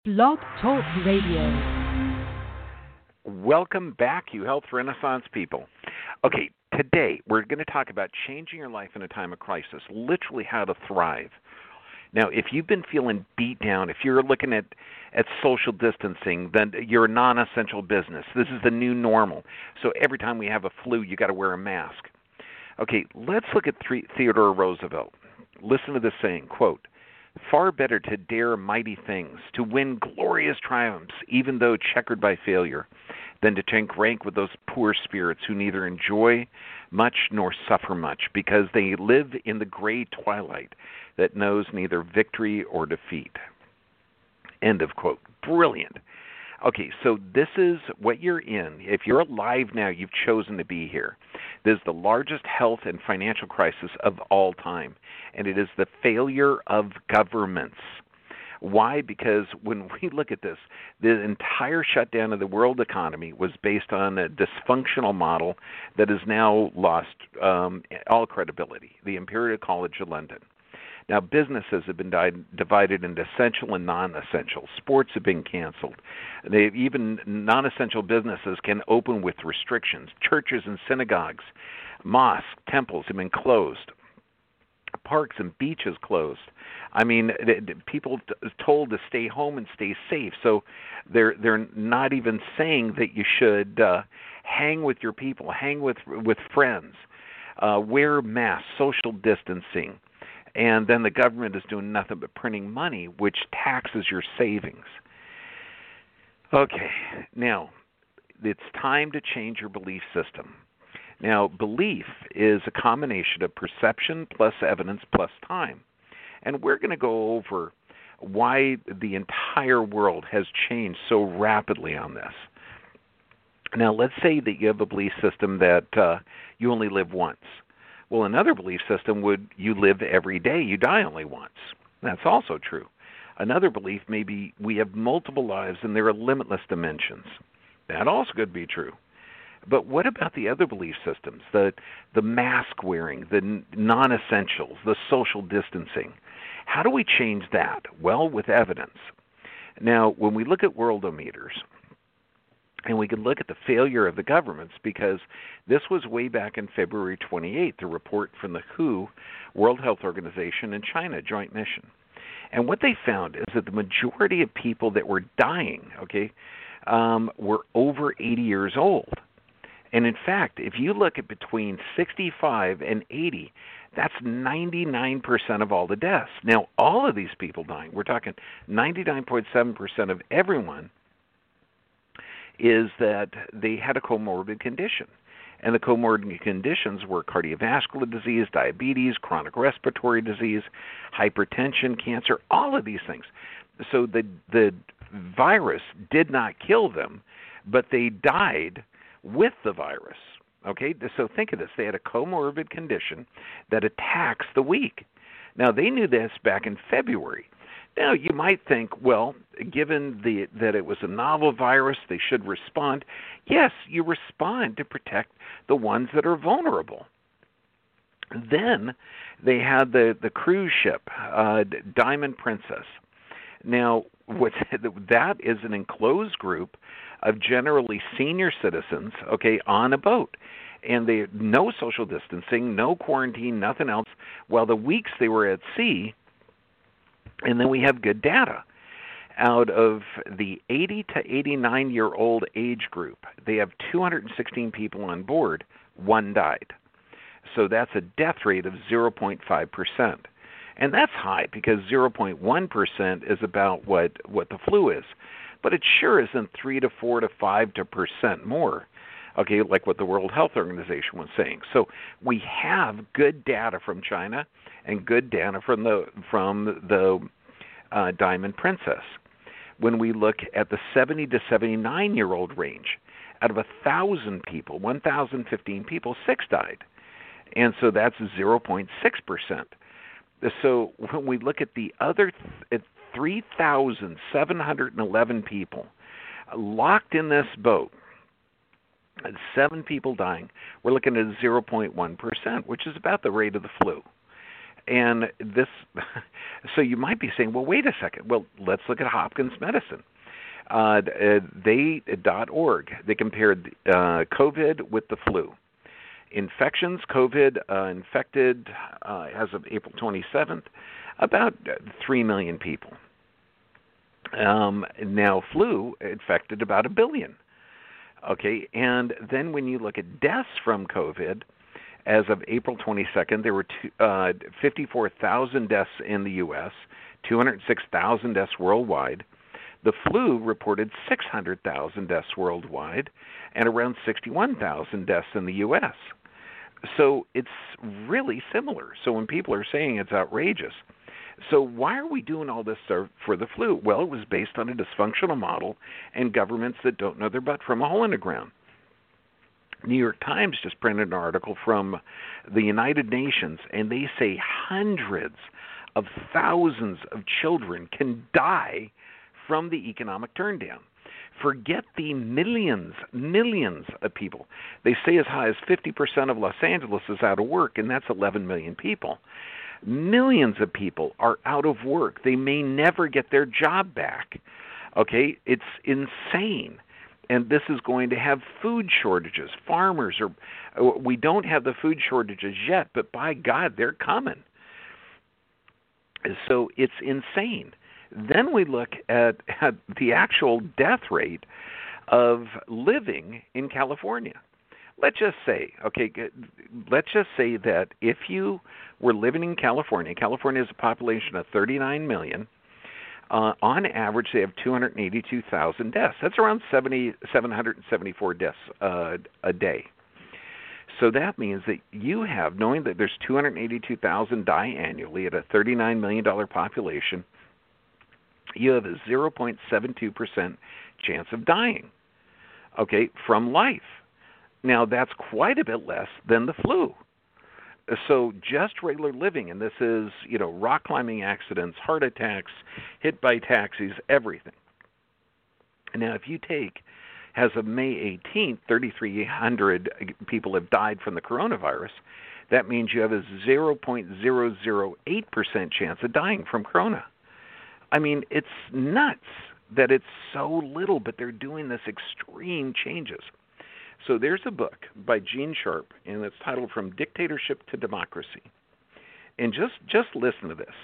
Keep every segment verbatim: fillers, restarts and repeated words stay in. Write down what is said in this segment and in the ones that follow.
Blog Talk Radio. Welcome back, you health renaissance people. Okay, today we're going to talk about changing your life in a time of crisis, literally how to thrive. Now, if you've been feeling beat down, if you're looking at, at social distancing, then you're a non-essential business. This is the new normal. So every time we have a flu, you got to wear a mask. Okay, let's look at three, Theodore Roosevelt. Listen to this saying, quote, "Far better to dare mighty things, to win glorious triumphs, even though checkered by failure, than to take rank with those poor spirits who neither enjoy much nor suffer much, because they live in the gray twilight that knows neither victory or defeat." End of quote. Brilliant. Okay, so this is what you're in. If you're alive now, you've chosen to be here. This is the largest health and financial crisis of all time, and it is the failure of governments. Why? Because when we look at this, the entire shutdown of the world economy was based on a dysfunctional model that has now lost um, all credibility, the Imperial College of London. Now, businesses have been di- divided into essential and non-essential. Sports have been canceled. They, even non-essential businesses can open with restrictions. Churches and synagogues, mosques, temples have been closed. Parks and beaches closed. I mean, people t- told to stay home and stay safe. So they're they're not even saying that you should uh, hang with your people, hang with with friends, uh, wear masks, social distancing. And then the government is doing nothing but printing money, which taxes your savings. Okay, now, it's time to change your belief system. Now, belief is a combination of perception plus evidence plus time. And we're going to go over why the entire world has changed so rapidly on this. Now, let's say that you have a belief system that uh, you only live once. Well, another belief system would you live every day, you die only once. That's also true. Another belief may be we have multiple lives and there are limitless dimensions. That also could be true. But what about the other belief systems, the the mask wearing, the non-essentials, the social distancing? How do we change that? Well, with evidence. Now, when we look at worldometers, and we can look at the failure of the governments, because this was way back in February twenty-eighth, a report from the W H O, World Health Organization, and China Joint Mission. And what they found is that the majority of people that were dying, okay, um, were over eighty years old. And in fact, if you look at between sixty-five and eighty, that's ninety-nine percent of all the deaths. Now, all of these people dying, we're talking ninety-nine point seven percent of everyone, is that they had a comorbid condition. And the comorbid conditions were cardiovascular disease, diabetes, chronic respiratory disease, hypertension, cancer, all of these things. So the the virus did not kill them, but they died with the virus. Okay, so think of this. They had a comorbid condition that attacks the weak. Now, they knew this back in February. Now, you might think, well, given the, that it was a novel virus, they should respond. Yes, you respond to protect the ones that are vulnerable. Then they had the, the cruise ship, uh, Diamond Princess. Now, what's, that is an enclosed group of generally senior citizens, okay, on a boat. And they no social distancing, no quarantine, nothing else. While the weeks they were at sea. And then we have good data. Out of the eighty to eighty-nine-year-old age group, they have two hundred sixteen people on board. One died. So that's a death rate of zero point five percent. And that's high because zero point one percent is about what, what the flu is. But it sure isn't three to four to five to percent more, okay, like what the World Health Organization was saying. So we have good data from China and good data from the from the uh, Diamond Princess. When we look at the seventy to seventy-nine-year-old range, out of one thousand people, one thousand fifteen people, six died. And so that's zero point six percent. So when we look at the other th- three thousand seven hundred eleven people locked in this boat, seven people dying, we're looking at zero point one percent, which is about the rate of the flu. and this, so you might be saying, well, wait a second. Well, let's look at Hopkins Medicine. Uh, they dot org. They compared uh, COVID with the flu. Infections, COVID uh, infected uh, as of April twenty-seventh, about three million people. Um, now, flu infected about a billion. Okay, and then when you look at deaths from COVID, as of April twenty-second, there were two, uh, fifty-four thousand deaths in the U S, two hundred six thousand deaths worldwide. The flu reported six hundred thousand deaths worldwide and around sixty-one thousand deaths in the U S. So it's really similar. So when people are saying it's outrageous, so why are we doing all this for the flu? Well, it was based on a dysfunctional model and governments that don't know their butt from a hole in the ground. New York Times just printed an article from the United Nations, and they say hundreds of thousands of children can die from the economic turndown. Forget the millions, millions of people. They say as high as fifty percent of Los Angeles is out of work, and that's eleven million people. Millions of people are out of work. They may never get their job back. Okay, it's insane. And this is going to have food shortages. Farmers are, we don't have the food shortages yet, but by God, they're coming. So it's insane. Then we look at, at the actual death rate of living in California. Let's just say, okay, let's just say that if you were living in California, California has a population of thirty-nine million. Uh, on average, they have two hundred eighty-two thousand deaths. That's around seven thousand seven hundred seventy-four deaths uh, a day. So that means that you have, knowing that there's two hundred eighty-two thousand die annually at a thirty-nine million dollars population, you have a zero point seven two percent chance of dying, okay, from life. Now, that's quite a bit less than the flu. So just regular living, and this is, you know, rock climbing accidents, heart attacks, hit by taxis, everything. Now, if you take, as of May eighteenth, thirty-three hundred people have died from the coronavirus. That means you have a zero point zero zero eight percent chance of dying from corona. I mean, it's nuts that it's so little, but they're doing this extreme changes. So there's a book by Gene Sharp, and it's titled From Dictatorship to Democracy. And just, just listen to this.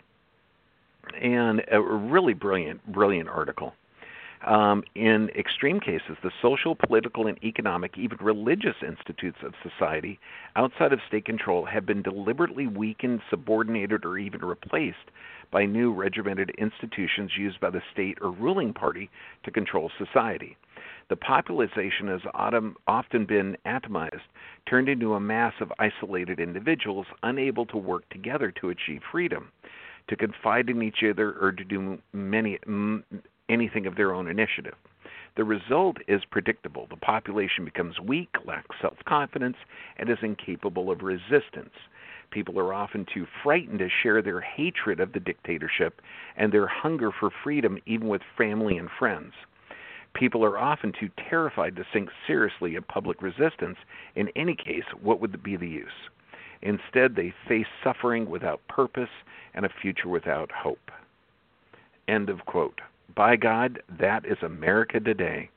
And a really brilliant, brilliant article. Um, in extreme cases, the social, political, and economic, even religious institutes of society outside of state control have been deliberately weakened, subordinated, or even replaced by new regimented institutions used by the state or ruling party to control society. The population has often been atomized, turned into a mass of isolated individuals unable to work together to achieve freedom, to confide in each other, or to do many, anything of their own initiative. The result is predictable. The population becomes weak, lacks self-confidence, and is incapable of resistance. People are often too frightened to share their hatred of the dictatorship and their hunger for freedom, even with family and friends. People are often too terrified to think seriously of public resistance. In any case, what would be the use? Instead, they face suffering without purpose and a future without hope. End of quote. By God, that is America today.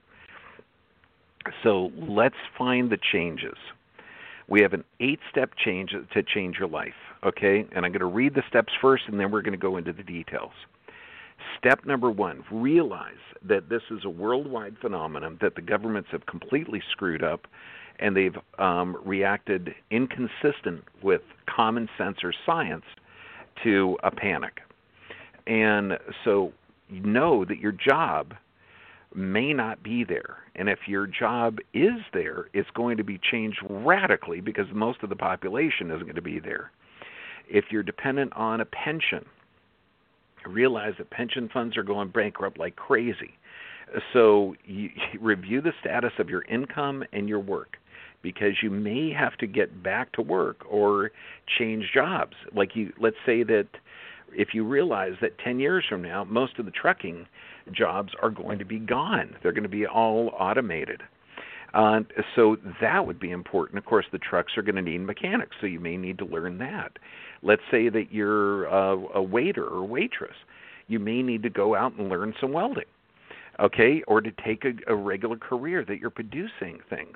So let's find the changes. We have an eight-step change to change your life, okay? And I'm going to read the steps first, and then we're going to go into the details. Step number one, realize that this is a worldwide phenomenon, that the governments have completely screwed up, and they've um, reacted inconsistent with common sense or science to a panic. And so know that your job may not be there. And if your job is there, it's going to be changed radically because most of the population isn't going to be there. If you're dependent on a pension, realize that pension funds are going bankrupt like crazy. So you review the status of your income and your work, because you may have to get back to work or change jobs. Like you, let's say that if you realize that ten years from now, most of the trucking jobs are going to be gone. They're going to be all automated. Uh, so that would be important. Of course, the trucks are going to need mechanics, so you may need to learn that. Let's say that you're a, a waiter or waitress. You may need to go out and learn some welding, okay, or to take a, a regular career that you're producing things.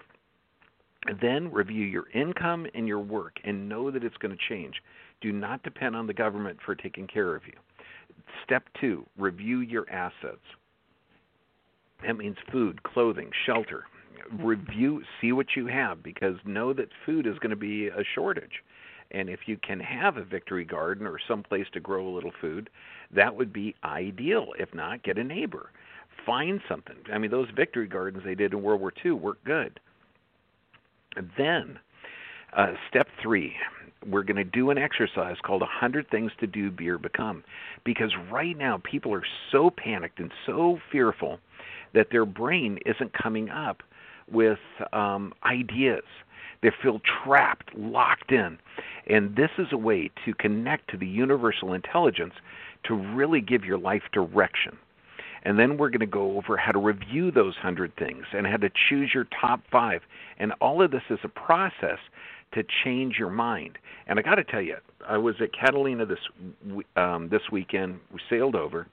Then review your income and your work and know that it's going to change. Do not depend on the government for taking care of you. Step two, review your assets. That means food, clothing, shelter. Review, see what you have, because know that food is going to be a shortage. And if you can have a victory garden or some place to grow a little food, that would be ideal. If not, get a neighbor. Find something. I mean, those victory gardens they did in World War Two worked good. Then, uh, step three, we're going to do an exercise called one hundred Things to Do, Be, or Become. Because right now, people are so panicked and so fearful that their brain isn't coming up with um, ideas. They feel trapped, locked in. And this is a way to connect to the universal intelligence to really give your life direction. And then we're going to go over how to review those one hundred things and how to choose your top five. And all of this is a process to change your mind. And I got to tell you, I was at Catalina this um, this weekend. We sailed over,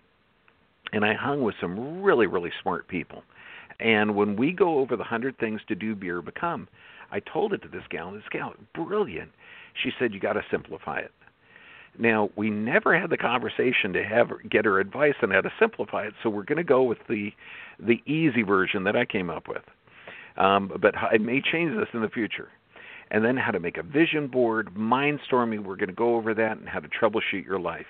and I hung with some really, really smart people. And when we go over the one hundred Things to Do, Be, or Become, I told it to this gal, and this gal, brilliant. She said, you got to simplify it. Now, we never had the conversation to have her, get her advice on how to simplify it, so we're going to go with the the easy version that I came up with. Um, but I may change this in the future. And then how to make a vision board, mindstorming, we're going to go over that, and how to troubleshoot your life.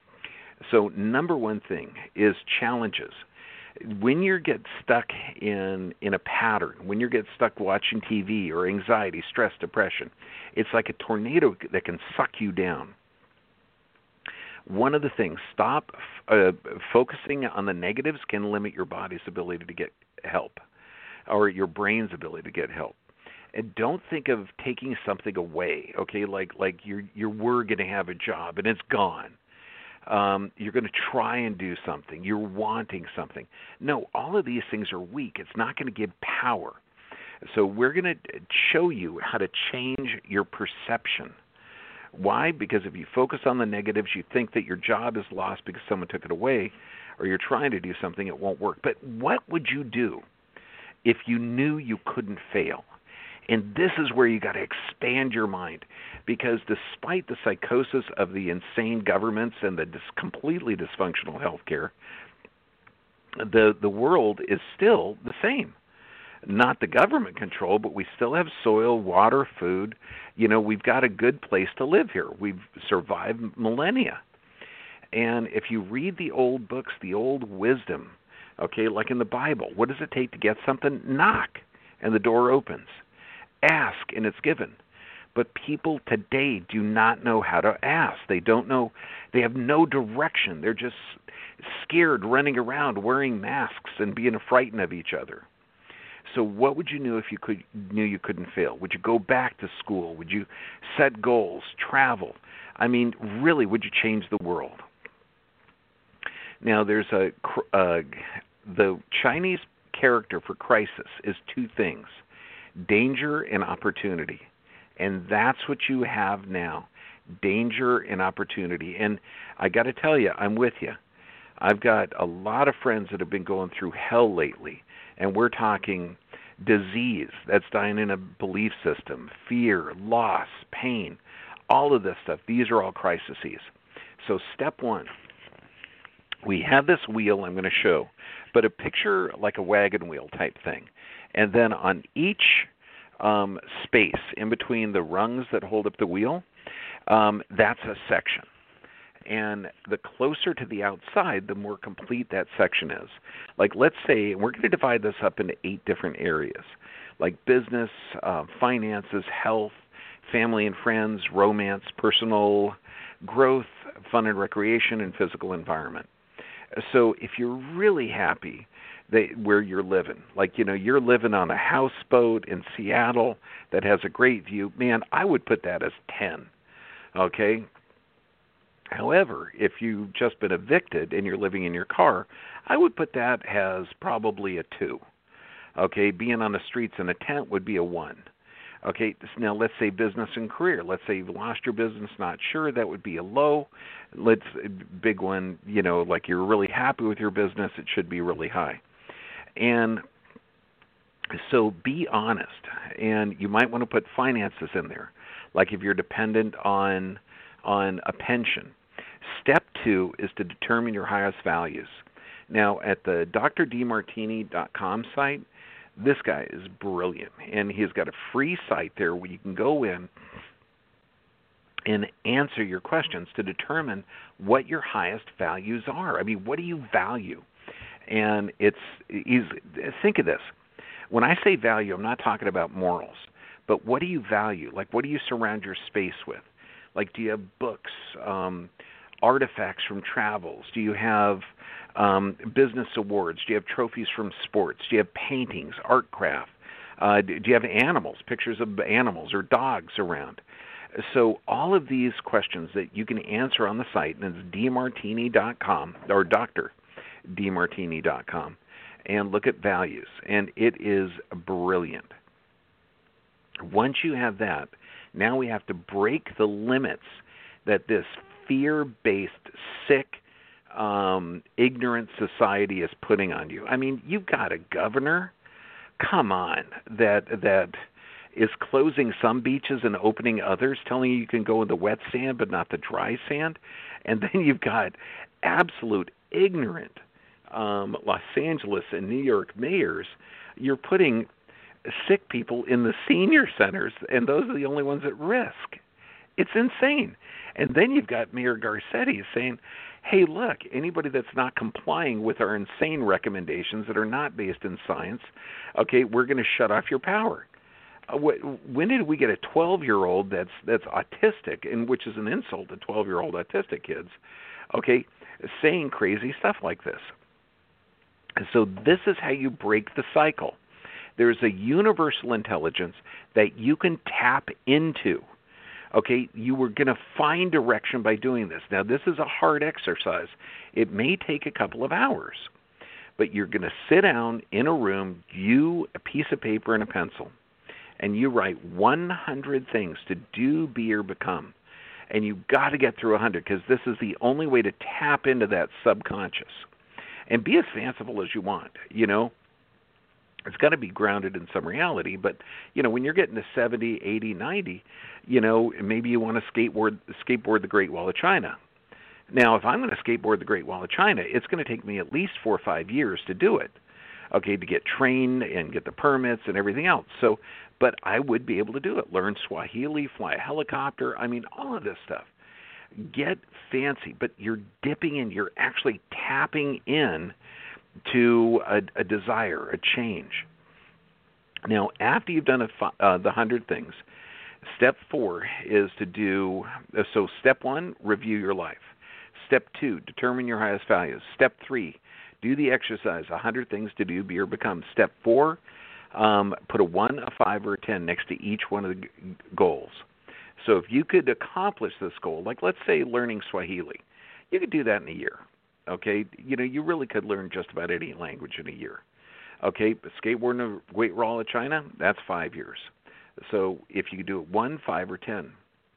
So number one thing is challenges. When you get stuck in in a pattern, when you get stuck watching T V or anxiety, stress, depression, it's like a tornado that can suck you down. One of the things, stop uh, focusing on the negatives can limit your body's ability to get help or your brain's ability to get help. And don't think of taking something away, okay, like like you you were going to have a job and it's gone. Um, you're going to try and do something. You're wanting something. No, all of these things are weak. It's not going to give power. So we're going to show you how to change your perception. Why? Because if you focus on the negatives, you think that your job is lost because someone took it away, or you're trying to do something, it won't work. But what would you do if you knew you couldn't fail? And this is where you got to expand your mind, because despite the psychosis of the insane governments and the dis- completely dysfunctional healthcare, the the world is still the same. Not the government control, but we still have soil, water, food. You know, we've got a good place to live here. We've survived millennia. And if you read the old books, the old wisdom, okay, like in the Bible, what does it take to get something? Knock, and the door opens. Ask, and it's given. But people today do not know how to ask. They don't know. They have no direction. They're just scared, running around, wearing masks, and being frightened of each other. So what would you do if you could knew you couldn't fail? Would you go back to school? Would you set goals, travel? I mean, really, would you change the world? Now, there's a uh, the Chinese character for crisis is two things: danger and opportunity. And that's what you have now, danger and opportunity. And I got to tell you, I'm with you. I've got a lot of friends that have been going through hell lately, and we're talking disease that's dying in a belief system, fear, loss, pain, all of this stuff. These are all crises. So step one, we have this wheel I'm going to show, but a picture like a wagon wheel type thing. And then on each um, space in between the rungs that hold up the wheel, um, that's a section. And the closer to the outside, the more complete that section is. Like, let's say, we're going to divide this up into eight different areas, like business, uh, finances, health, family and friends, romance, personal growth, fun and recreation, and physical environment. So if you're really happy that where you're living, like, you know, you're living on a houseboat in Seattle that has a great view, man, I would put that as ten, okay? However, if you've just been evicted and you're living in your car, I would put that as probably a two. Okay, being on the streets in a tent would be a one. Okay, now let's say business and career. Let's say you've lost your business, not sure, that would be a low. Let's big one, you know, like you're really happy with your business, it should be really high. And so be honest, and you might want to put finances in there, like if you're dependent on on a pension. Step two is to determine your highest values. Now, at the D R D martini dot com site, this guy is brilliant, and he's got a free site there where you can go in and answer your questions to determine what your highest values are. I mean, what do you value? And it's easy. Think of this. When I say value, I'm not talking about morals, but what do you value? Like, what do you surround your space with? Like, do you have books, um, artifacts from travels? Do you have um, business awards? Do you have trophies from sports? Do you have paintings, art craft? Uh, do you have animals, pictures of animals or dogs around? So all of these questions that you can answer on the site, and it's D martini dot com, or D R D martini dot com, and look at values, and it is brilliant. Once you have that, now we have to break the limits that this fear-based, sick, um, ignorant society is putting on you. I mean, you've got a governor, come on, that that is closing some beaches and opening others, telling you you can go in the wet sand but not the dry sand. And then you've got absolute ignorant um, Los Angeles and New York mayors. You're putting sick people in the senior centers, and those are the only ones at risk. It's insane. And then you've got Mayor Garcetti saying, hey, look, anybody that's not complying with our insane recommendations that are not based in science, okay, we're going to shut off your power. Uh, wh- when did we get a twelve-year-old that's that's autistic, and which is an insult to twelve-year-old autistic kids, okay, saying crazy stuff like this? And so this is how you break the cycle. There's a universal intelligence that you can tap into. Okay, you were going to find direction by doing this. Now, this is a hard exercise. It may take a couple of hours, but you're going to sit down in a room, you, a piece of paper and a pencil, and you write one hundred things to do, be, or become. And you've got to get through one hundred, because this is the only way to tap into that subconscious. And be as fanciful as you want, you know. It's got to be grounded in some reality, but, you know, when you're getting to seventy, eighty, ninety, you know, maybe you want to skateboard, skateboard the Great Wall of China. Now, if I'm going to skateboard the Great Wall of China, it's going to take me at least four or five years to do it, okay, to get trained and get the permits and everything else. So, but I would be able to do it. Learn Swahili, fly a helicopter, I mean, all of this stuff. Get fancy, but you're dipping in, you're actually tapping in to a, a desire, a change. Now, after you've done a, uh, the hundred things, step four is to do, uh, so step one, review your life. Step two, determine your highest values. Step three, do the exercise, a hundred things to do, be, or become. Step four, um, put a one, a five, or a ten next to each one of the g- goals. So if you could accomplish this goal, like let's say learning Swahili, you could do that in a year. Okay, you know, you really could learn just about any language in a year. Okay, but skateboarding the Great Wall of China, that's five years. So if you do it one, five, or ten.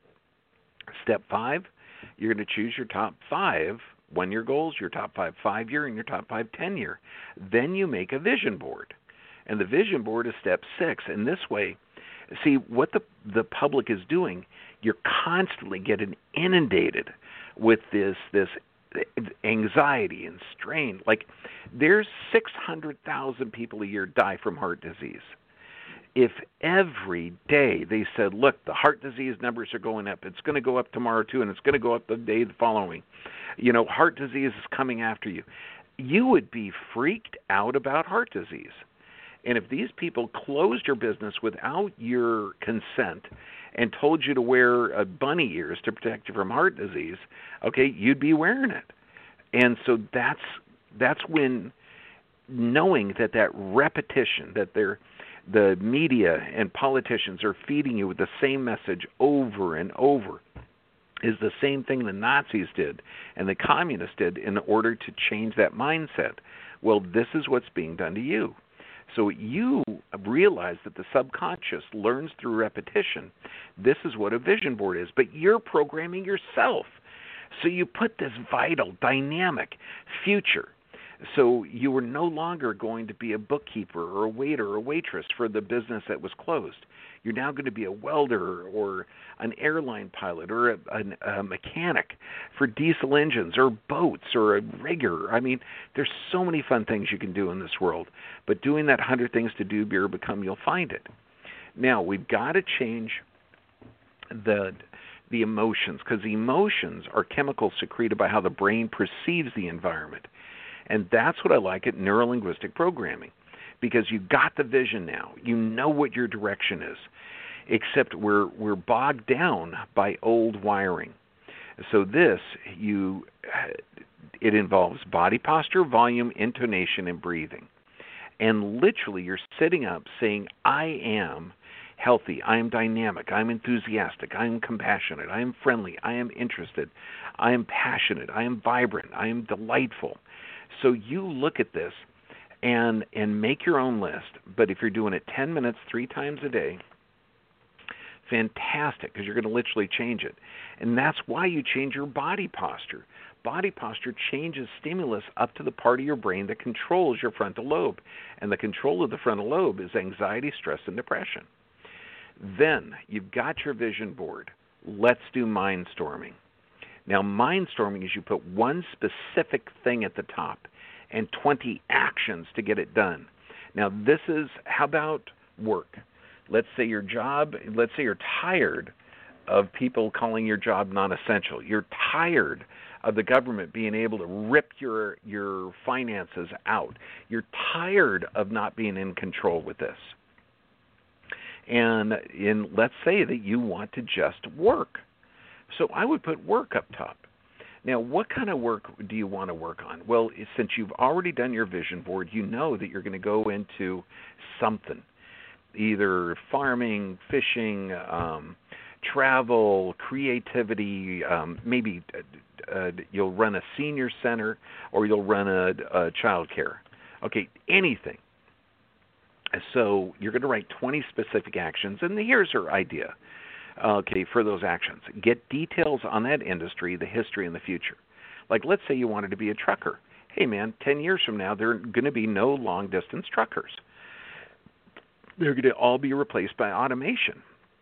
Step five, you're going to choose your top five one-year goals, your top five five-year, and your top five ten-year. Then you make a vision board. And the vision board is step six. And this way, see, what the the public is doing, you're constantly getting inundated with this this anxiety and strain. Like, there's six hundred thousand people a year die from heart disease. If every day they said, look, the heart disease numbers are going up, it's going to go up tomorrow too, and it's going to go up the day the following, you know, heart disease is coming after you, you would be freaked out about heart disease. And if these people closed your business without your consent and told you to wear uh, bunny ears to protect you from heart disease, okay, you'd be wearing it. And so that's that's when knowing that that repetition, that they're, the media and politicians are feeding you with the same message over and over, is the same thing the Nazis did and the communists did in order to change that mindset. Well, this is what's being done to you. So you realize that the subconscious learns through repetition. This is what a vision board is, but you're programming yourself. So you put this vital, dynamic future. So you were no longer going to be a bookkeeper or a waiter or a waitress for the business that was closed. You're now going to be a welder or an airline pilot or a, a, a mechanic for diesel engines or boats or a rigger. I mean, there's so many fun things you can do in this world. But doing that one hundred Things to Do, Be or Become, you'll find it. Now, we've got to change the the emotions, because emotions are chemicals secreted by how the brain perceives the environment. And that's what I like at neurolinguistic programming, because you got the vision now. You know what your direction is, except we're we're bogged down by old wiring. So this, you, it involves body posture, volume, intonation, and breathing. And literally, you're sitting up saying, I am healthy, I am dynamic, I am enthusiastic, I am compassionate, I am friendly, I am interested, I am passionate, I am vibrant, I am delightful. So you look at this and and make your own list. But if you're doing it ten minutes, three times a day, fantastic, because you're going to literally change it. And that's why you change your body posture. Body posture changes stimulus up to the part of your brain that controls your frontal lobe. And the control of the frontal lobe is anxiety, stress, and depression. Then you've got your vision board. Let's do mind storming. Now, mind storming is you put one specific thing at the top and twenty actions to get it done. Now, this is, how about work? Let's say your job, let's say you're tired of people calling your job non-essential. You're tired of the government being able to rip your your finances out. You're tired of not being in control with this. And in, let's say that you want to just work. So I would put work up top. Now, what kind of work do you want to work on? Well, since you've already done your vision board, you know that you're going to go into something, either farming, fishing, um, travel, creativity, um, maybe uh, uh, you'll run a senior center or you'll run a, a child care. Okay, anything. So you're going to write twenty specific actions, and here's your idea. Okay, for those actions, get details on that industry, the history, and the future. Like, let's say you wanted to be a trucker. Hey, man, ten years from now, there are going to be no long-distance truckers. They're going to all be replaced by automation.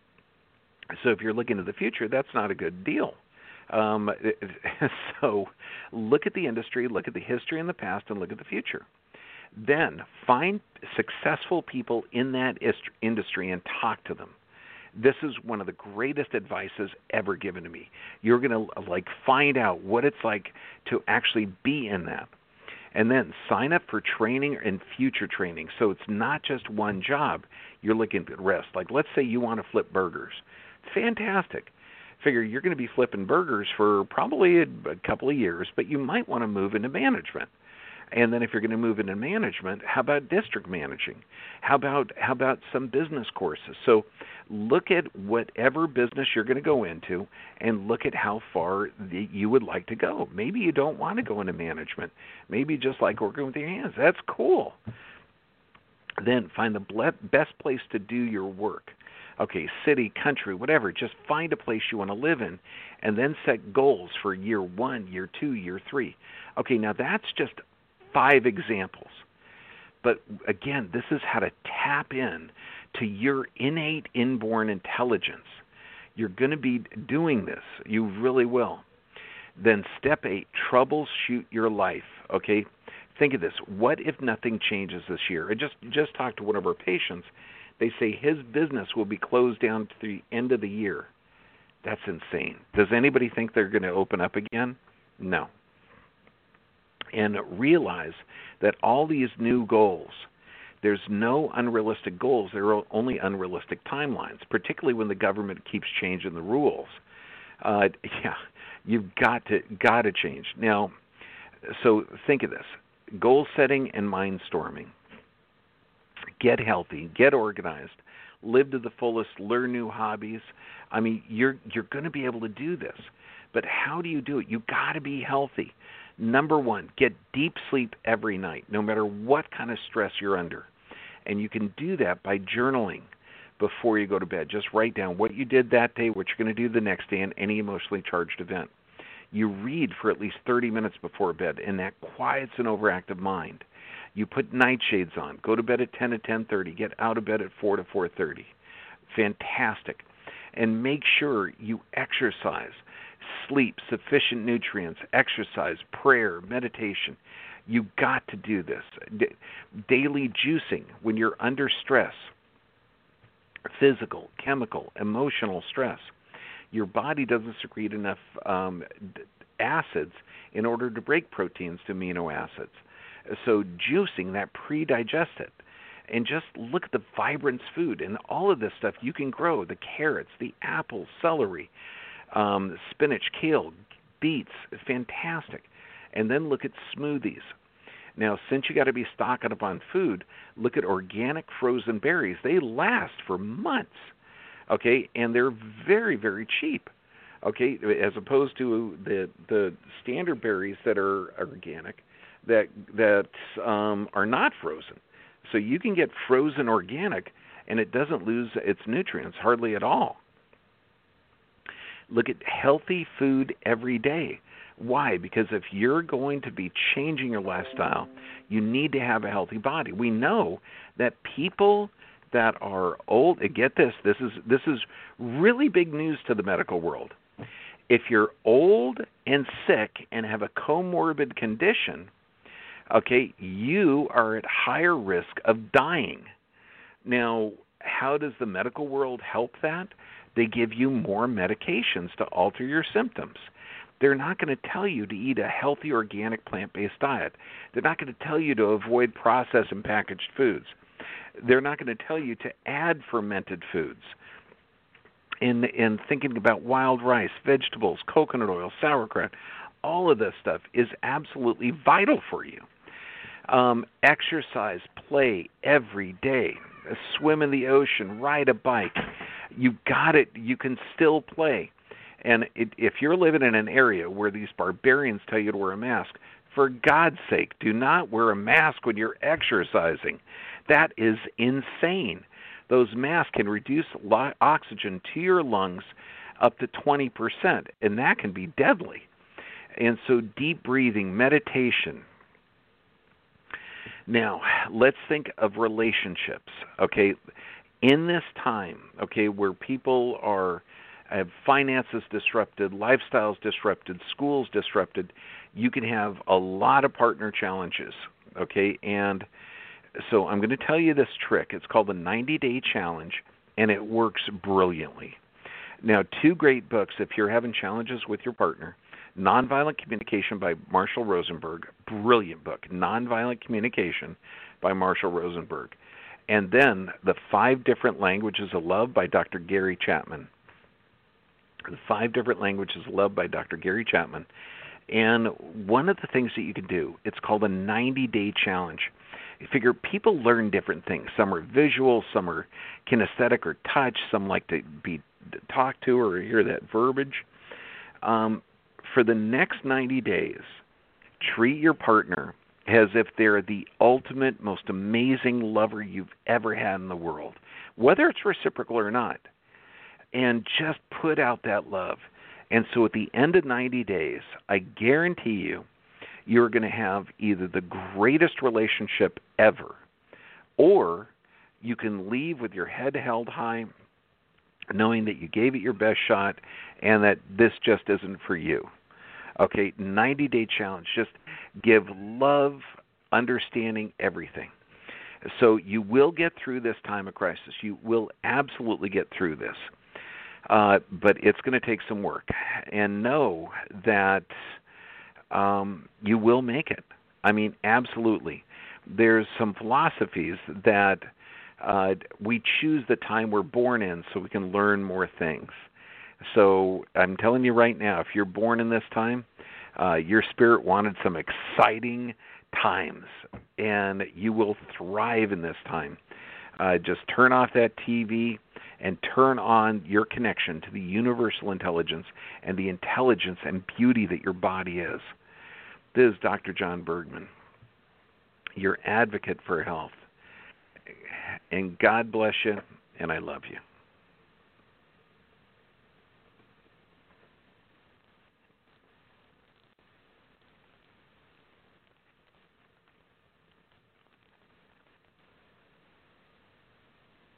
So if you're looking to the future, that's not a good deal. Um, so look at the industry, look at the history in the past, and look at the future. Then find successful people in that industry and talk to them. This is one of the greatest advices ever given to me. You're going to like find out what it's like to actually be in that. And then sign up for training and future training. So it's not just one job. You're looking at rest. Like, let's say you want to flip burgers. Fantastic. Figure you're going to be flipping burgers for probably a, a couple of years, but you might want to move into management. And then if you're going to move into management, how about district managing? How about how about some business courses? So look at whatever business you're going to go into and look at how far the, you would like to go. Maybe you don't want to go into management. Maybe you just like working with your hands. That's cool. Then find the ble- best place to do your work. Okay, city, country, whatever. Just find a place you want to live in and then set goals for year one, year two, year three. Okay, now that's just five examples. But again, this is how to tap in to your innate inborn intelligence. You're going to be doing this. You really will. Then step eight, troubleshoot your life. Okay, think of this. What if nothing changes this year? I just just talked to one of our patients. They say his business will be closed down to the end of the year. That's insane. Does anybody think they're going to open up again? No. And realize that all these new goals, there's no unrealistic goals. There are only unrealistic timelines, particularly when the government keeps changing the rules. Uh, yeah, you've got to got to change. Now, so think of this. Goal setting and mind storming. Get healthy, get organized, live to the fullest, learn new hobbies. I mean, you're you're going to be able to do this. But how do you do it? You've got to be healthy. Number one, get deep sleep every night, no matter what kind of stress you're under. And you can do that by journaling before you go to bed. Just write down what you did that day, what you're going to do the next day, and any emotionally charged event. You read for at least thirty minutes before bed, and that quiets an overactive mind. You put nightshades on. Go to bed at ten to ten thirty. Get out of bed at four to four thirty. Fantastic. And make sure you exercise. Sleep, sufficient nutrients, exercise, prayer, meditation. You got to do this. D- daily juicing when you're under stress. Physical, chemical, emotional stress. Your body doesn't secrete enough um, d- acids in order to break proteins to amino acids. So juicing, that pre-digest it. And just look at the vibrant food. And all of this stuff you can grow. The carrots, the apples, celery, um, spinach, kale, beets. Fantastic. And then look at smoothies. Now, since you got to be stocking up on food, look at organic frozen berries. They last for months. Okay, and they're very, very cheap. Okay, as opposed to the the standard berries that are organic, that that um, are not frozen. So you can get frozen organic, and it doesn't lose its nutrients hardly at all. Look at healthy food every day. Why? Because if you're going to be changing your lifestyle, you need to have a healthy body. We know that people that are old, get this, this is this is really big news to the medical world. If you're old and sick and have a comorbid condition, okay, you are at higher risk of dying. Now, how does the medical world help that? They give you more medications to alter your symptoms. They're not going to tell you to eat a healthy, organic, plant-based diet. They're not going to tell you to avoid processed and packaged foods. They're not going to tell you to add fermented foods. In, in thinking about wild rice, vegetables, coconut oil, sauerkraut, all of this stuff is absolutely vital for you. Um, exercise, play every day. Swim in the ocean, ride a bike. You got it. You can still play. And it, if you're living in an area where these barbarians tell you to wear a mask, for God's sake, do not wear a mask when you're exercising. That is insane. Those masks can reduce lo- oxygen to your lungs up to twenty percent, and that can be deadly. And so deep breathing, meditation. Now, let's think of relationships, okay? In this time, okay, where people are have finances disrupted, lifestyles disrupted, schools disrupted, you can have a lot of partner challenges, okay? And so I'm going to tell you this trick. It's called the ninety-day challenge, and it works brilliantly. Now, two great books if you're having challenges with your partner. Nonviolent Communication by Marshall Rosenberg, brilliant book. Nonviolent Communication by Marshall Rosenberg. And then The Five Different Languages of Love by Doctor Gary Chapman. The Five Different Languages of Love by Doctor Gary Chapman. And one of the things that you can do, it's called a ninety-day challenge. You figure people learn different things. Some are visual, some are kinesthetic or touch, some like to be talked to or hear that verbiage. Um, for the next ninety days, treat your partner as if they're the ultimate, most amazing lover you've ever had in the world, whether it's reciprocal or not. And just put out that love. And so at the end of ninety days, I guarantee you, you're going to have either the greatest relationship ever, or you can leave with your head held high, knowing that you gave it your best shot and that this just isn't for you. Okay, ninety-day challenge. Just give love, understanding, everything. So you will get through this time of crisis. You will absolutely get through this. Uh, but it's going to take some work. And know that um, you will make it. I mean, absolutely. There's some philosophies that uh, we choose the time we're born in so we can learn more things. So I'm telling you right now, if you're born in this time, uh, your spirit wanted some exciting times, and you will thrive in this time. Uh, just turn off that T V and turn on your connection to the universal intelligence and the intelligence and beauty that your body is. This is Doctor John Bergman, your advocate for health. and God bless you, and I love you.